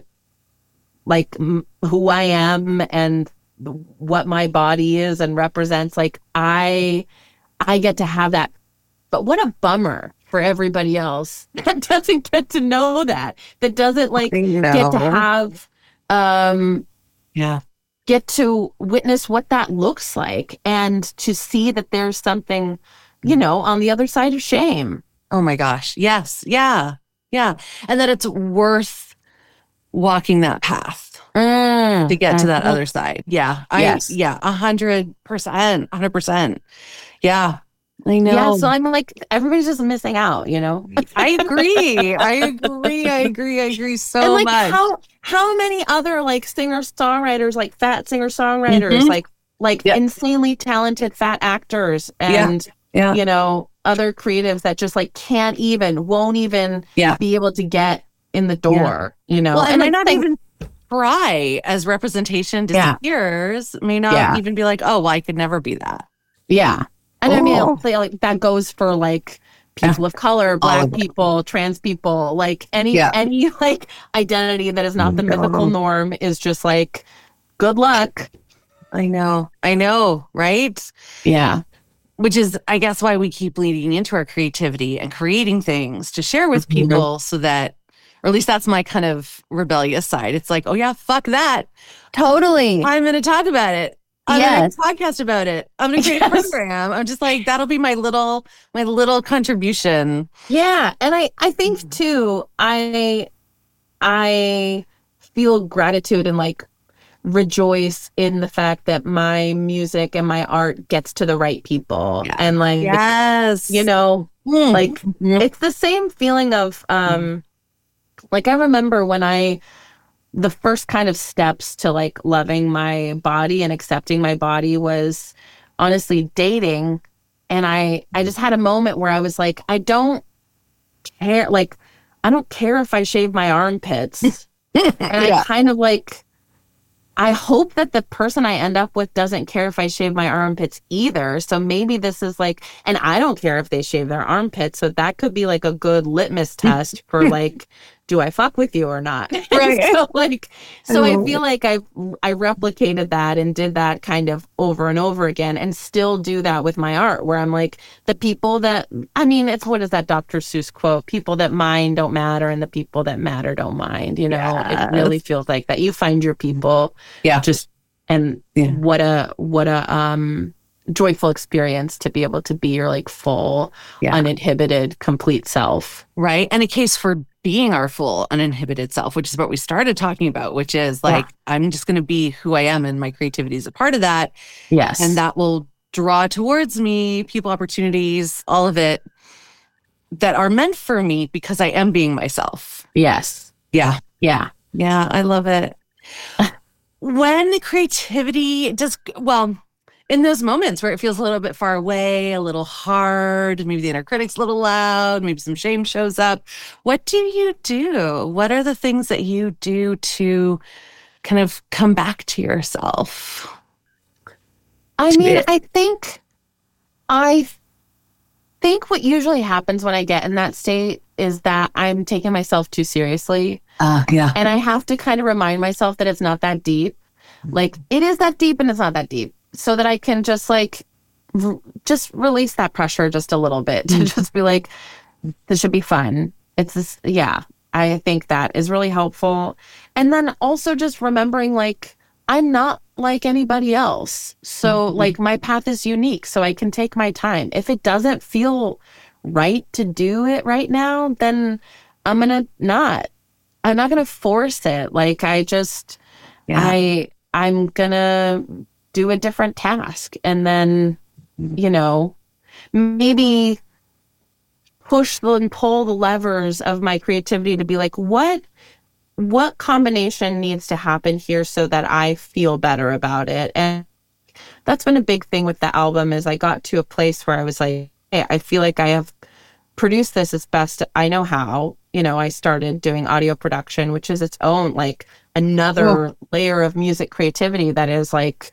like m- who I am and what my body is and represents. Like I, I get to have that, but what a bummer for everybody else that doesn't get to know that, that doesn't like get to have, um, yeah, get to witness what that looks like, and to see that there's something, you know, on the other side of shame. Oh my gosh. Yes. Yeah. Yeah. And that it's worth walking that path mm, to get to that other side. Yeah. I, yes. Yeah. A hundred percent. A hundred percent. Yeah. I know. Yeah. So I'm like, everybody's just missing out, you know? I agree. I agree. I agree. I agree so and like much. How, how many other like singer songwriters, like fat singer songwriters, mm-hmm. like, like yep. insanely talented fat actors and, yeah. Yeah. you know, other creatives that just like can't even, won't even yeah. be able to get in the door, yeah. you know? Well, and, and might not think, even try as representation disappears, yeah. may not yeah. even be like, oh, well, I could never be that. Yeah. And oh. I mean, like that goes for like people yeah. of color, Black people, trans people, like any, yeah. any like identity that is not the no. mythical norm is just like, good luck. I know. I know. Right? Yeah. Which is, I guess, why we keep leading into our creativity and creating things to share with mm-hmm. people, so that, or at least that's my kind of rebellious side. It's like, oh yeah, fuck that. Totally. I'm going to talk about it. I'm yes. going to podcast about it. I'm going to create yes. a program. I'm just like, that'll be my little, my little contribution. Yeah. And I, I think too, I, I feel gratitude and like, rejoice in the fact that my music and my art gets to the right people. Yeah. And like, yes, you know, mm. like mm. it's the same feeling of, um, mm. like I remember when I, the first kind of steps to like loving my body and accepting my body was honestly dating. And I, I just had a moment where I was like, I don't care. Like, I don't care if I shave my armpits. And yeah. I kind of like, I hope that the person I end up with doesn't care if I shave my armpits either. So maybe this is like, and I don't care if they shave their armpits. So that could be like a good litmus test for like, do I fuck with you or not? Right. so like, so I feel like I I replicated that and did that kind of over and over again, and still do that with my art, where I'm like, the people that, I mean, it's, what is that Doctor Seuss quote? People that mind don't matter, and the people that matter don't mind. You know, yes. It really feels like that. You find your people. Yeah. Just, and yeah. what a, what a, um, joyful experience to be able to be your like full, yeah. uninhibited, complete self. Right. And a case for being our full, uninhibited self, which is what we started talking about, which is like, yeah. I'm just going to be who I am, and my creativity is a part of that. Yes. And that will draw towards me people, opportunities, all of it that are meant for me because I am being myself. Yes. Yeah. Yeah. Yeah. I love it. When creativity just, well, in those moments where it feels a little bit far away, a little hard, maybe the inner critic's a little loud, maybe some shame shows up, what do you do? What are the things that you do to kind of come back to yourself? I mean, I think, I think what usually happens when I get in that state is that I'm taking myself too seriously. Uh, yeah. And I have to kind of remind myself that it's not that deep. Like, it is that deep and it's not that deep. So that I can just like, r- just release that pressure just a little bit to just be like, this should be fun. It's this, yeah. I think that is really helpful. And then also just remembering like, I'm not like anybody else. So mm-hmm. like my path is unique. So I can take my time. If it doesn't feel right to do it right now, then I'm going to not. I'm not going to force it. Like I just, yeah. I, I'm going to do a different task. And then, you know, maybe push and pull the levers of my creativity to be like, what, what combination needs to happen here so that I feel better about it? And that's been a big thing with the album is I got to a place where I was like, hey, I feel like I have produced this as best I know how. You know, I started doing audio production, which is its own, like another oh. layer of music creativity that is like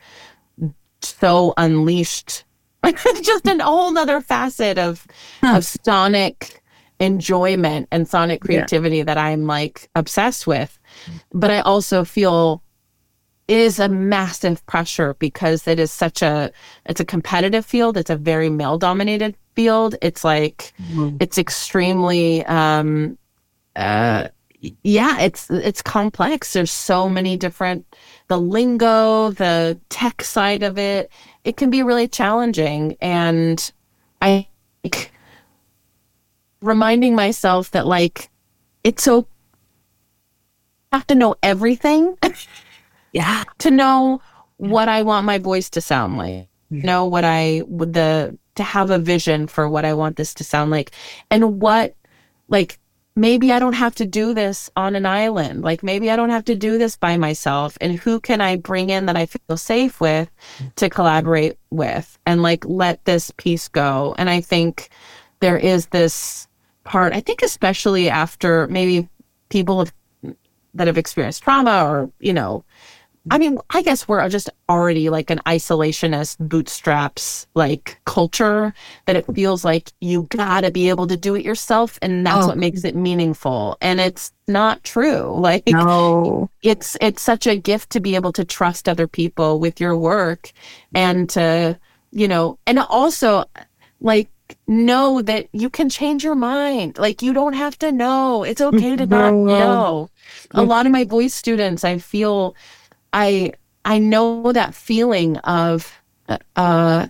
so unleashed. Just an whole nother facet of huh. of sonic enjoyment and sonic creativity yeah. that I'm like obsessed with. But I also feel it is a massive pressure because it is such a, it's a competitive field. It's a very male dominated field. It's like, mm-hmm. it's extremely, um, uh, yeah, it's, it's complex. There's so many different, the lingo, the tech side of it, it can be really challenging. And I think reminding myself that like, it's so, I have to know everything. Yeah. To know what I want my voice to sound like, yeah. know what I would the, to have a vision for what I want this to sound like and what, like, maybe I don't have to do this on an island. Like maybe I don't have to do this by myself and who can I bring in that I feel safe with to collaborate with and like, let this piece go. And I think there is this part, I think, especially after maybe people have, that have experienced trauma or, you know, I mean, I guess we're just already like an isolationist bootstraps like culture that it feels like you gotta be able to do it yourself and that's oh. what makes it meaningful. And it's not true. Like no. it's it's such a gift to be able to trust other people with your work and to, you know, and also like know that you can change your mind. Like you don't have to know. It's okay to not know. A lot of my voice students, I feel I I know that feeling of uh,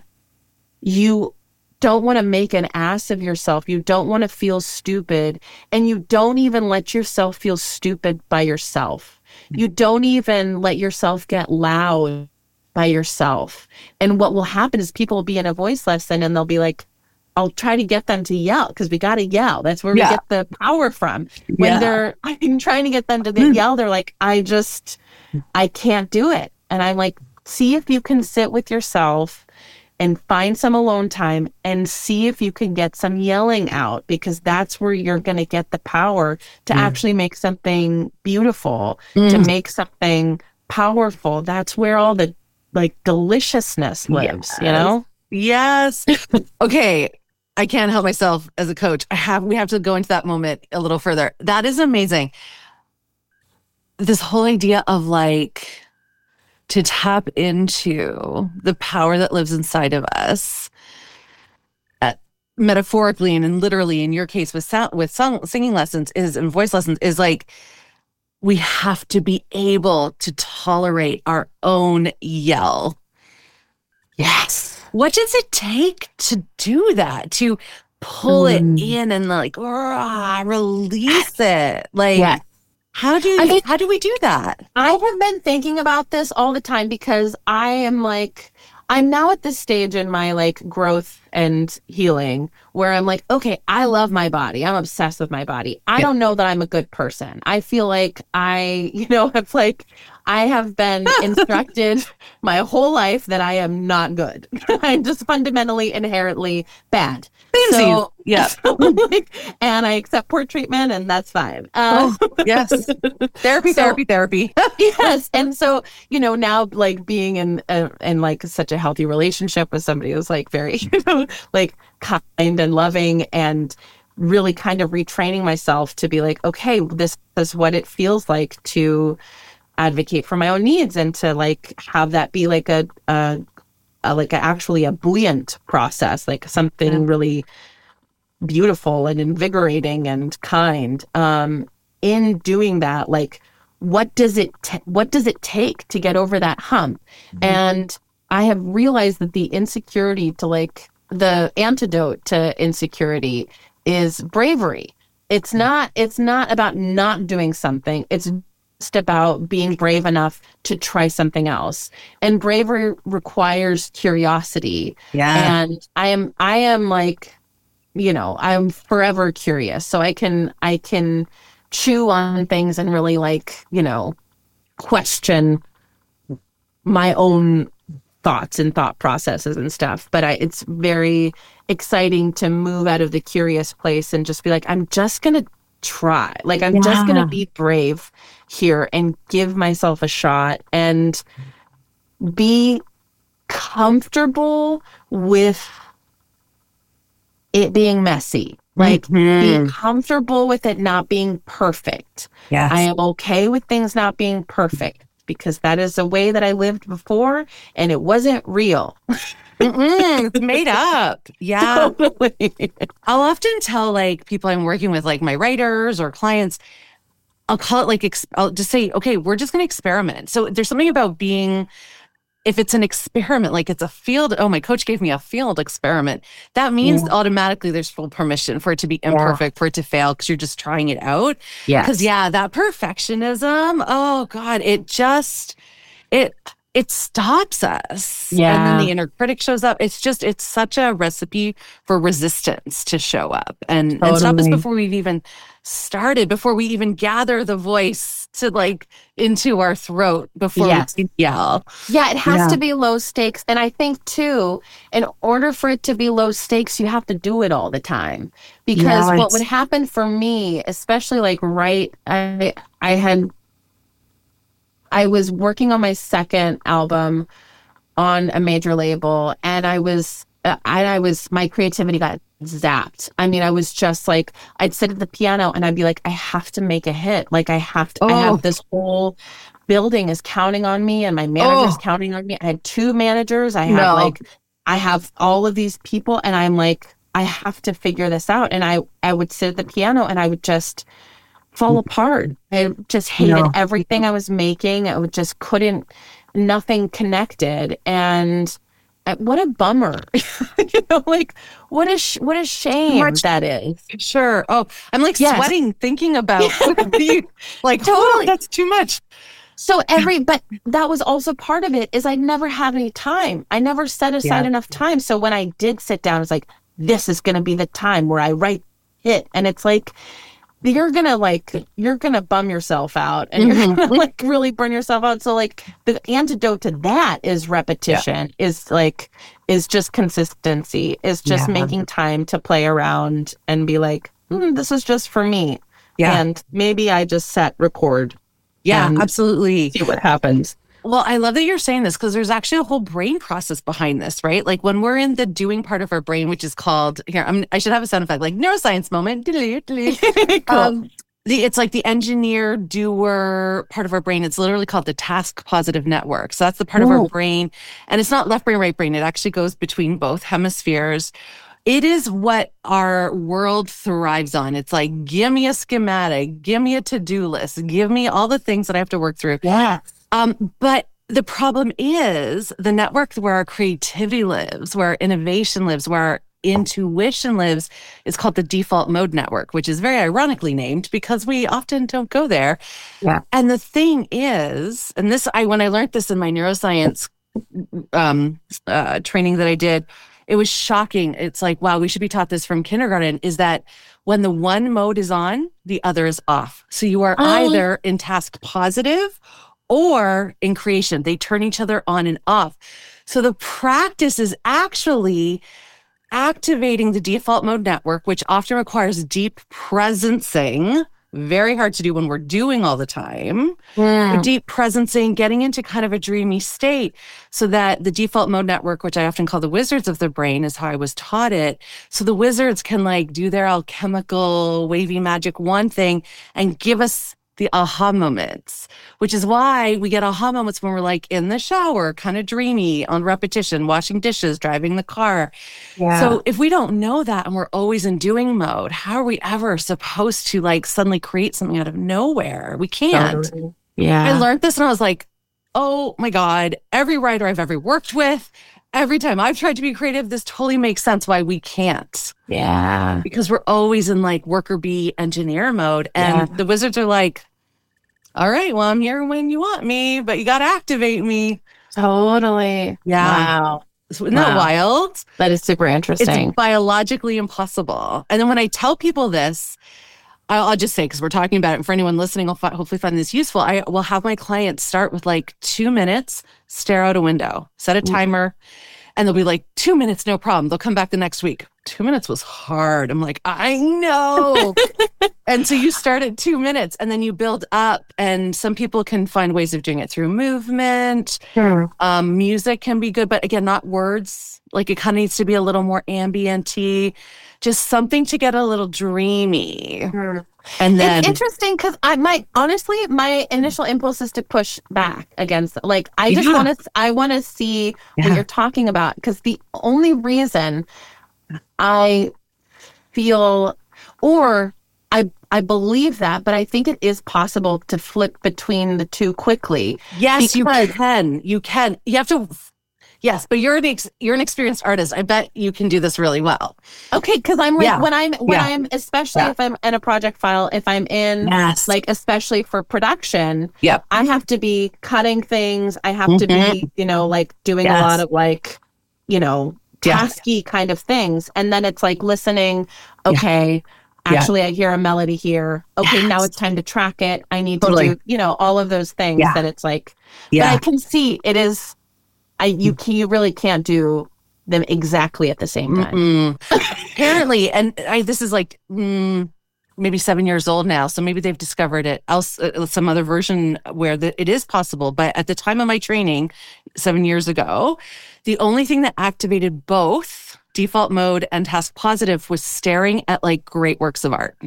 you don't want to make an ass of yourself. You don't want to feel stupid. And you don't even let yourself feel stupid by yourself. You don't even let yourself get loud by yourself. And what will happen is people will be in a voice lesson and they'll be like, I'll try to get them to yell because we got to yell. That's where yeah. we get the power from. When yeah. they're, I'm trying to get them to mm. yell, they're like, I just, I can't do it. And I'm like, see if you can sit with yourself and find some alone time and see if you can get some yelling out because that's where you're going to get the power to mm. actually make something beautiful, mm. to make something powerful. That's where all the like deliciousness lives, yes. you know? Yes. Okay. I can't help myself as a coach. I have, we have to go into that moment a little further. That is amazing. This whole idea of like to tap into the power that lives inside of us, uh, metaphorically and literally in your case with sound, with song, singing lessons is and voice lessons is like, we have to be able to tolerate our own yell. Yes. What does it take to do that? To pull mm. it in and like rah, release it? Like, yeah. how do I mean, how do we do that? I have been thinking about this all the time because I am like, I'm now at this stage in my like growth and healing where I'm like, okay, I love my body. I'm obsessed with my body. I yeah. don't know that I'm a good person. I feel like I, you know, have like, I have been instructed my whole life that I am not good. I'm just fundamentally, inherently bad. So, yeah. So, like, and I accept poor treatment and that's fine. Uh, oh, yes. Therapy, so, therapy, therapy. Yes. And so, you know, now like being in, a, in like such a healthy relationship with somebody who's like very, you know, like kind and loving and really kind of retraining myself to be like, okay, this is what it feels like to advocate for my own needs and to like have that be like a, a, a like a, actually a buoyant process, like something yeah. really beautiful and invigorating and kind. Um, in doing that, like, what does it, t- what does it take to get over that hump? Mm-hmm. And I have realized that the insecurity to like, the antidote to insecurity is bravery. It's not, it's not about not doing something. It's just about being brave enough to try something else. And bravery requires curiosity. Yeah. And I am, I am like, you know, I'm forever curious. So I can, I can chew on things and really like, you know, question my own thoughts and thought processes and stuff. But I, it's very exciting to move out of the curious place and just be like, I'm just going to try. Like, I'm yeah. just going to be brave here and give myself a shot and be comfortable with it being messy. Like, mm-hmm. be comfortable with it not being perfect. Yes. I am okay with things not being perfect, because that is the way that I lived before, and it wasn't real. It's made up. Yeah. Totally. I'll often tell like people I'm working with, like my writers or clients, I'll call it like, ex- I'll just say, okay, we're just going to experiment. So there's something about being, if it's an experiment, like it's a field, oh, my coach gave me a field experiment. That means yeah. automatically there's full permission for it to be imperfect, yeah. for it to fail, because you're just trying it out. Yeah. Because yeah, that perfectionism, oh God, it just, it, it stops us. Yeah. And then the inner critic shows up. It's just, it's such a recipe for resistance to show up and, totally. and stop us before we've even started, before we even gather the voice to like into our throat before yes. we yell. Yeah, it has yeah. to be low stakes. And I think too, in order for it to be low stakes, you have to do it all the time. Because yeah, what would happen for me, especially like right, I I had I was working on my second album on a major label, and I was I, I was my creativity got zapped. I mean, I was just like, I'd sit at the piano and I'd be like, I have to make a hit. Like I have to, oh. I have this whole building is counting on me, and my manager's oh. counting on me. I had two managers. I have no. like, I have all of these people, and I'm like, I have to figure this out. And I, I would sit at the piano and I would just fall apart. I just hated no. everything I was making. I would just couldn't, nothing connected. And what a bummer. You know, like what a sh- what a shame Much, that is. Sure. Oh, I'm like yes. sweating thinking about you. Like totally, oh, that's too much. So every, but that was also part of it, is I never had any time. I never set aside yeah. enough time. So when I did sit down, it's like, this is going to be the time where I write it. And it's like, you're going to like, you're going to bum yourself out, and you're mm-hmm. going to like really burn yourself out. So like the antidote to that is repetition, yeah. is like, is just consistency, is just yeah. making time to play around and be like, mm, this is just for me. Yeah. And maybe I just set record. Yeah, absolutely. See what happens. Well, I love that you're saying this, because there's actually a whole brain process behind this, right? Like when we're in the doing part of our brain, which is called, here, I'm, I should have a sound effect, like neuroscience moment. Cool. um, the, it's like the engineer doer part of our brain. It's literally called the task positive network. So that's the part Ooh. Of our brain. And it's not left brain, right brain. It actually goes between both hemispheres. It is what our world thrives on. It's like, give me a schematic, give me a to-do list, give me all the things that I have to work through. Yeah. Um, but the problem is the network where our creativity lives, where our innovation lives, where our intuition lives, is called the default mode network, which is very ironically named because we often don't go there. Yeah. And the thing is, and this, I when I learned this in my neuroscience um, uh, training that I did, it was shocking. It's like, wow, we should be taught this from kindergarten, is that when the one mode is on, the other is off. So you are oh. either in task positive or in creation. They turn each other on and off. So the practice is actually activating the default mode network, which often requires deep presencing. Very hard to do when we're doing all the time. Mm. Deep presencing, getting into kind of a dreamy state, so that the default mode network, which I often call the wizards of the brain, is how I was taught it. So the wizards can like do their alchemical wavy magic wand thing and give us the aha moments, which is why we get aha moments when we're like in the shower, kind of dreamy on repetition, washing dishes, driving the car. Yeah. So if we don't know that and we're always in doing mode, how are we ever supposed to like suddenly create something out of nowhere? We can't. Totally. Yeah. I learned this and I was like, oh my God, every writer I've ever worked with, every time I've tried to be creative, this totally makes sense why we can't. Yeah. Because we're always in like worker bee engineer mode. And Yeah. the wizards are like, all right, well, I'm here when you want me, but you got to activate me. Totally. Yeah. Wow. Isn't that Wow. wild? That is super interesting. It's biologically impossible. And then when I tell people this, I'll, I'll just say, because we're talking about it, and for anyone listening, I'll fi- hopefully find this useful. I will have my clients start with like two minutes, stare out a window, set a timer, and they'll be like, two minutes, no problem. They'll come back the next week. Two minutes was hard. I'm like, I know. And so you start at two minutes and then you build up. And some people can find ways of doing it through movement. Sure. Um, music can be good, but again, not words. Like it kind of needs to be a little more ambient-y, just something to get a little dreamy. Sure. And then It's interesting because I might honestly, my initial impulse is to push back against. Like, I just Yeah. want to, I want to see Yeah. what you're talking about, because the only reason I feel, or I, I believe that, but I think it is possible to flip between the two quickly. yes, you because- can. You can. You have to. Yes, but you're an ex- you're an experienced artist. I bet you can do this really well. Okay, because I'm like, Yeah. when I'm when Yeah. I'm especially Yeah. if I'm in a project file, if I'm in Yes. like especially for production, Yep. I have to be cutting things. I have to be, you know, like doing Yes. a lot of like, you know, Yeah. tasky kind of things. And then it's like listening, okay, Yeah. actually I hear a melody here. Okay, now Yes. it's time to track it. I need Totally. to do, you know, all of those things Yeah. that it's like, Yeah. but I can see it is, I, you can, you really can't do them exactly at the same time. Mm-mm. Apparently, and I, this is like mm, maybe seven years old now, so maybe they've discovered it else uh, some other version where the, it is possible. But at the time of my training, seven years ago, the only thing that activated both default mode and task positive was staring at like great works of art.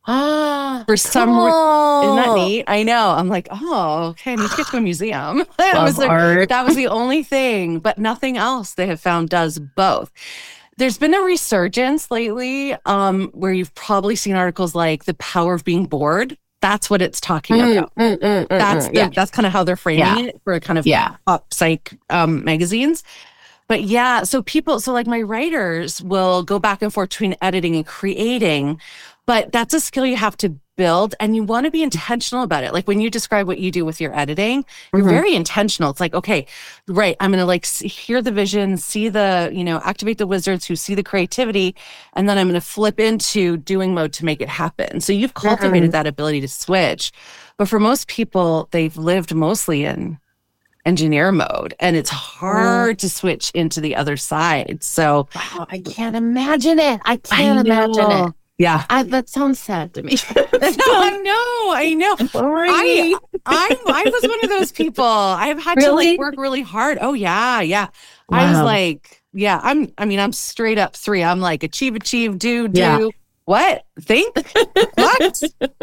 Ah, For some re- Isn't that cool. neat? I know. I'm like, oh, okay, I need to get to a museum. that, Love was the, art. that was the only thing, but nothing else they have found does both. There's been a resurgence lately um, where you've probably seen articles like the power of being bored. That's what it's talking Mm, about. mm, mm, mm, That's mm, the, yeah. that's kind of how they're framing Yeah. it for a kind of Yeah. pop psych um, magazines. But yeah, so people, so like my writers will go back and forth between editing and creating, but that's a skill you have to build and you want to be intentional about it. Like when you describe what you do with your editing, you're Mhm. very intentional. It's like, okay, right, I'm going to like see, hear the vision, see the, you know, activate the wizards who see the creativity, and then I'm going to flip into doing mode to make it happen. So you've cultivated Mhm. that ability to switch. But for most people, they've lived mostly in engineer mode and it's hard to switch into the other side. So Wow, I can't imagine it. I I can't imagine know. it. Yeah. I, that sounds sad to me. No, I know. I know. I, I I was one of those people. I've had to Really? like work really hard. Oh yeah, yeah. I was Wow. like, yeah, I'm I mean, I'm straight up three. I'm like achieve, achieve, do, do. Yeah. What? Think? What?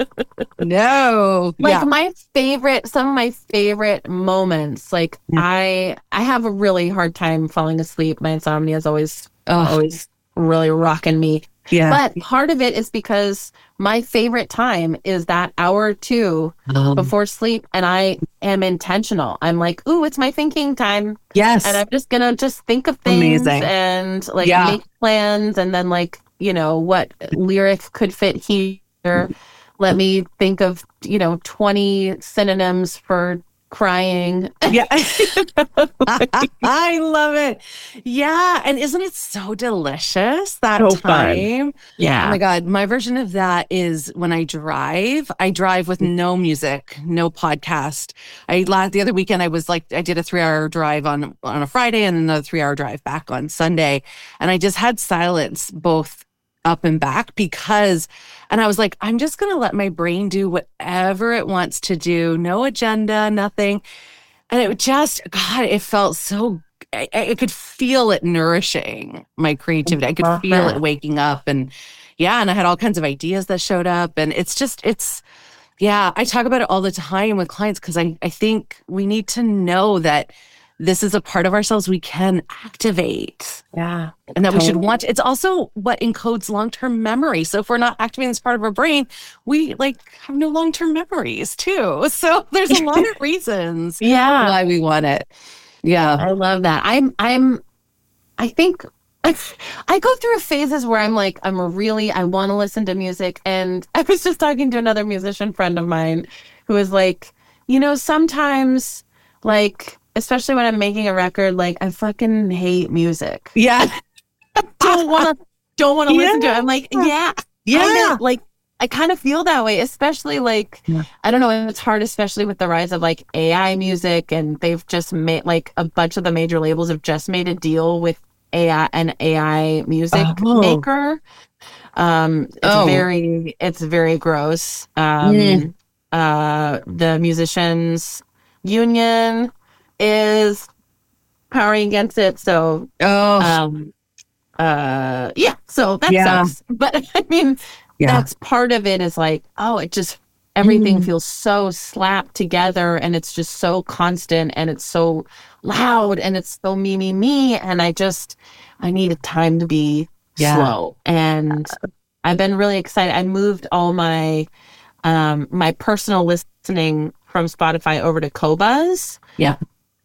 No. Like yeah. my favorite, some of my favorite moments. Like Yeah. I, I have a really hard time falling asleep. My insomnia is always, Oh, always really rocking me. yeah. But part of it is because my favorite time is that hour or two Um, before sleep, and I am intentional. I'm like, ooh, it's my thinking time. yes. And I'm just gonna just think of things Amazing. and like Yeah. make plans, and then like, you know, what lyric could fit here. Let me think of, you know, twenty synonyms for crying. Yeah. I love it. Yeah. And isn't it so delicious that So fun. time? Oh Yeah. my God. My version of that is when I drive, I drive with no music, no podcast. I la- the other weekend, I was like, I did a three hour drive on, on a Friday and another three hour drive back on Sunday. And I just had silence both up and back because, and I was like, I'm just going to let my brain do whatever it wants to do. No agenda, nothing. And it just, God, it felt so, I, I could feel it nourishing my creativity. I could feel it waking up. And yeah, and I had all kinds of ideas that showed up. And it's just, it's, Yeah, I talk about it all the time with clients because I, I think we need to know that this is a part of ourselves we can activate. Yeah. And that totally. We should want to. It's also what encodes long-term memory. So if we're not activating this part of our brain, we like have no long-term memories too. So there's a lot of reasons yeah. why we want it. Yeah. I love that. I'm, I'm, I think I, I go through phases where I'm like, I'm really, I want to listen to music. And I was just talking to another musician friend of mine who was like, you know, sometimes like, especially when I'm making a record, like I fucking hate music. Yeah. don't want to, don't want to yeah. listen to it. I'm like, yeah. Yeah. Kinda, like, I kind of feel that way, especially like, yeah. I don't know, it's hard, especially with the rise of like A I music. And they've just made like a bunch of the major labels have just made a deal with A I, an A I music oh. maker. Um, it's oh. very, it's very gross. Um, mm. uh, the musicians union is powering against it. So, oh, um, uh, yeah, so that yeah. sucks. But I mean, yeah. that's part of it is like, oh, it just, everything mm. feels so slapped together and it's just so constant and it's so loud and it's so me, me, me. And I just, I needed time to be yeah. slow. And I've been really excited. I moved all my, um, my personal listening from Spotify over to Qobuz. Yeah.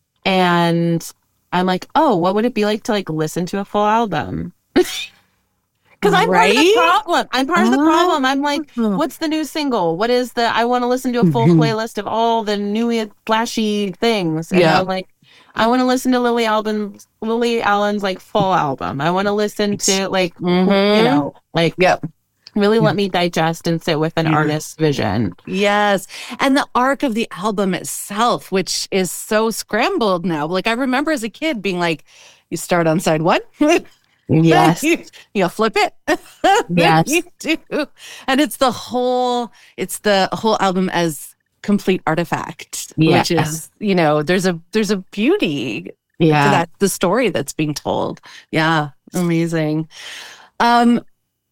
And I'm like, oh, what would it be like to like listen to a full album? Because I'm right? part of the problem. I'm part of the problem. I'm like, what's the new single? What is the, I want to listen to a full playlist of all the new flashy things. And yeah. I'm like, I want to listen to Lily Allen's, Lily Allen's like full album. I want to listen to like, mm-hmm. you know, like, yep. really let me digest and sit with an yeah. artist's vision. Yes. And the arc of the album itself, which is so scrambled now. Like I remember as a kid being like, you start on side one. Yes. you, you flip it. Yes. You do. And it's the whole, it's the whole album as complete artifact, yeah. which is, you know, there's a, there's a beauty yeah. to that, the story that's being told. Yeah. Amazing. Um,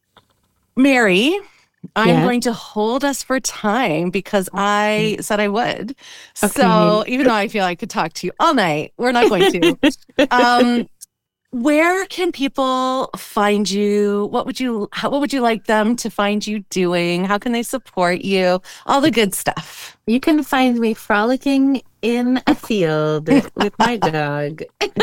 Mary, I'm yeah. going to hold us for time because I said I would. Okay. So even though I feel I could talk to you all night, we're not going to. um, where can people find you? What would you, how, what would you like them to find you doing? How can they support you? All the good stuff. You can find me frolicking in a field with my dog,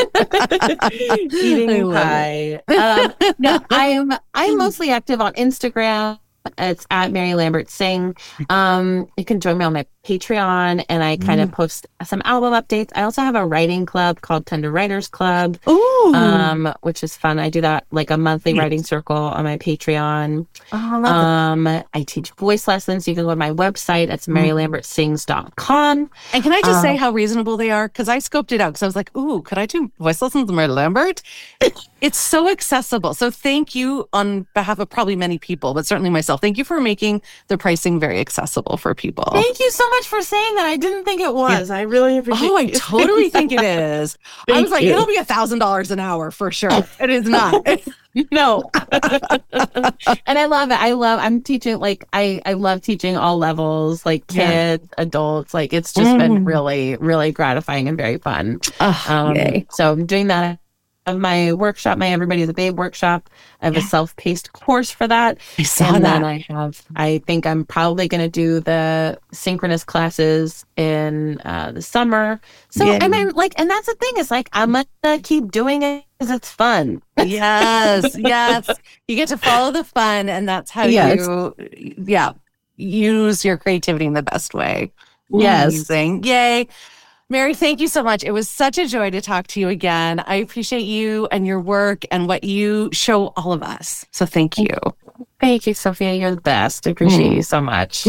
eating pie. Um, no, I'm I'm mostly active on Instagram. It's at Mary Lambert Sing. Um, you can join me on my Patreon, and I kind mm. of post some album updates. I also have a writing club called Tender Writers Club, Ooh. um, which is fun. I do that like a monthly yes. writing circle on my Patreon. Oh, I love um, it. I teach voice lessons. You can go to my website. It's mary lambert sings dot com. And can I just um, say how reasonable they are? Because I scoped it out because I was like, ooh, could I do voice lessons with Mary Lambert? It's so accessible. So thank you on behalf of probably many people, but certainly myself. Thank you for making the pricing very accessible for people. Thank you so much for saying that. I didn't think it was. Yeah. I really appreciate it. Oh, I totally think it is. I was like, you. It'll be a thousand dollars an hour for sure. It is not. No. And I love it. I love, I'm teaching, like, I, I love teaching all levels, like kids, yeah. adults. Like, it's just mm. been really, really gratifying and very fun. Oh, um, yay. So I'm doing that. Of my workshop, my Everybody's a Babe workshop. I have yeah. a self-paced course for that. I saw and that. then I have, I think I'm probably going to do the synchronous classes in uh, the summer. So, yeah. I mean, like, and that's the thing is like, I'm going to keep doing it because it's fun. Yes, yes. You get to follow the fun, and that's how yes. you, yeah, use your creativity in the best way. Yes. Amazing. Yay. Mary, thank you so much. It was such a joy to talk to you again. I appreciate you and your work and what you show all of us. So thank you. Thank you, Sophia. You're the best. I appreciate mm. you so much.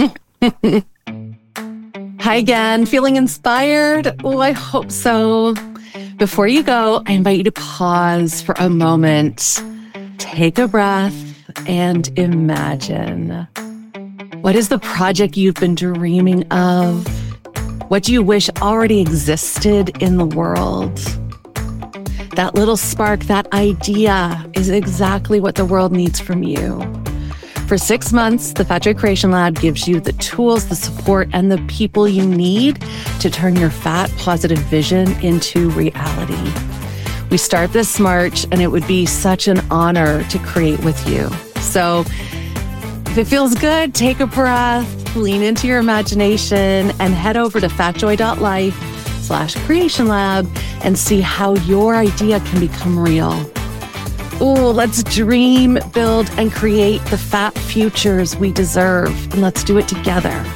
Hi again. Feeling inspired? Oh, I hope so. Before you go, I invite you to pause for a moment. Take a breath and imagine. What is the project you've been dreaming of? What do you wish already existed in the world? That little spark, that idea is exactly what the world needs from you. For six months, the Fat Joy Creation Lab gives you the tools, the support, and the people you need to turn your fat positive vision into reality. We start this March, and it would be such an honor to create with you. So if it feels good, take a breath, lean into your imagination, and head over to fatjoy.life slash creation lab and see how your idea can become real. Ooh, let's dream, build, and create the fat futures we deserve, and let's do it together.